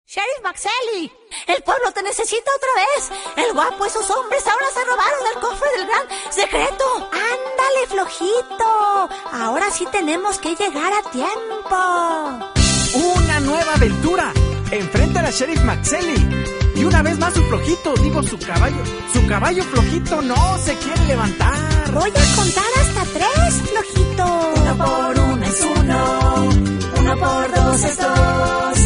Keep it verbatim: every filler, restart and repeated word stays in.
Sheriff McSally, el pueblo te necesita otra vez. El guapo y sus hombres ahora se robaron el cofre del gran secreto. Ándale, flojito. Ahora sí tenemos que llegar a tiempo. Una nueva aventura. Enfrenta a Sheriff McSally. Y una vez más su flojito, digo su caballo. Su caballo flojito no se quiere levantar. Voy a contar hasta tres, flojito. Uno por uno es uno. Uno por dos es dos.